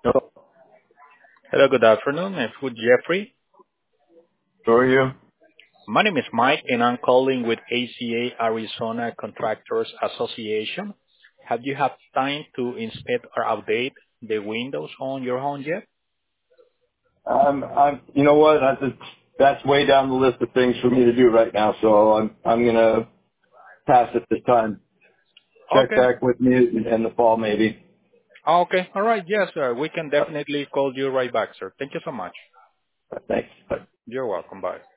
Hello. Hello, good afternoon. I'm with Jeffrey. How are you? My name is Mike, and I'm calling with ACA Arizona Contractors Association. Have you had time to inspect or update the windows on your home yet? You know what? That's way down the list of things for me to do right now. So I'm gonna pass at this time. Check Okay. back with me in the fall, maybe. Okay. All right. Yes, sir. We can definitely call you right back, sir. Thank you so much. Thanks. Bye. You're welcome. Bye.